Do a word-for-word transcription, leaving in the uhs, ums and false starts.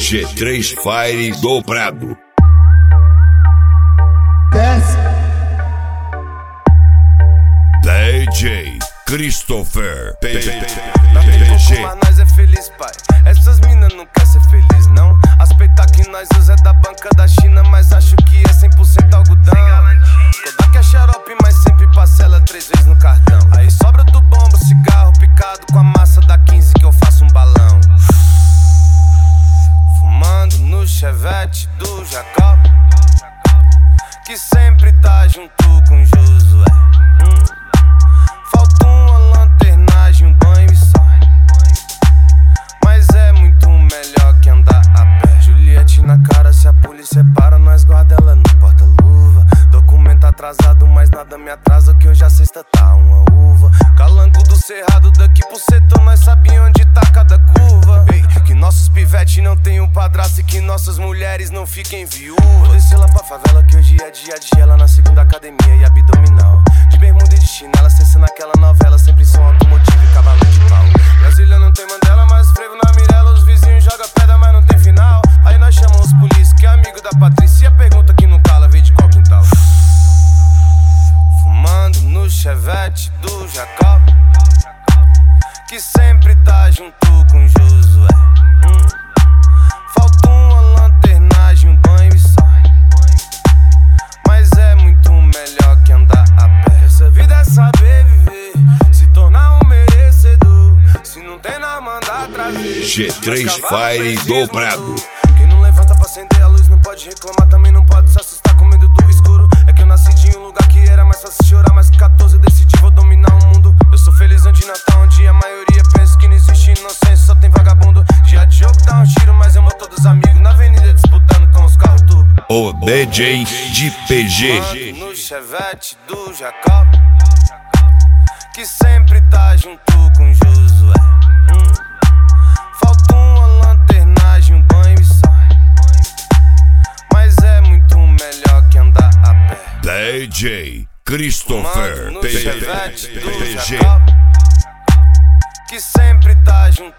G três Fire dobrado. Desce. D J Christopher P G. Não tem pouco, mas nós é feliz, pai. Essas minas não quer ser feliz, não. Aspeitar que nós usa é da banca da China, mas acho que é cem por cento algodão. Kodak é xarope, mas sempre parcela três vezes no cartão. Aí sobra do bombo, cigarro picado com a massa da quinze que eu faço um balão. Fumando no chevette do Jacob, que sempre tá junto com Josué. hum. Falta uma lanternagem, um banho e só. Mas é muito melhor que andar a pé. Juliette na cara, se a polícia para, nós guarda ela no porta-luva. Documento atrasado, mas nada me atrasa, que hoje a sexta tá uma uva. Calango do cerrado, daqui pro setor, nós sabia onde tá cada curva. Ei, que nossos pivetes não tem um padrasto e que nossas mulheres não fiquem viúvas. Vou descer lá pra favela, que hoje é dia a dia, lá na segunda academia e abdominal. De bermuda e de chinela, cessa naquela novela, sempre som automotivo e cavalo de pau. Brasília não tem Mandela, mas frevo na Mirella, os vizinhos jogam pedra, mas não tem final. Aí nós chamamos os polícia, que é amigo da Patrícia, pergunta que não cala, veio de qual quintal. Fumando no chevette do Jacob, que sempre tá junto com Josué. hum. Falta uma lanternagem, um banho e só. Mas é muito melhor que andar a pé. Essa vida é saber viver, se tornar um merecedor. Se não tem na mandar trazer G três Fire dobrado. Quem não levanta pra acender a luz não pode reclamar, também não pode se assustar com medo do escuro. É que eu nasci de um lugar que era mais fácil chorar, mas com catorze eu decidi vou dominar o mundo. Eu sou feliz onde Natal, onde a maioria pensa que não existe inocência, só tem vagabundo. Dia de jogo dá um tiro, mas eu mato todos os amigos na avenida disputando com os carros turbo. O D J de P G. Mando no chevette do Jacob, que sempre tá junto com Josué. hum. Falta uma lanternagem, um banho e só. Mas é muito melhor que andar a pé. D J Christopher Mando no P chevette do G. Jacob, que sempre tá junto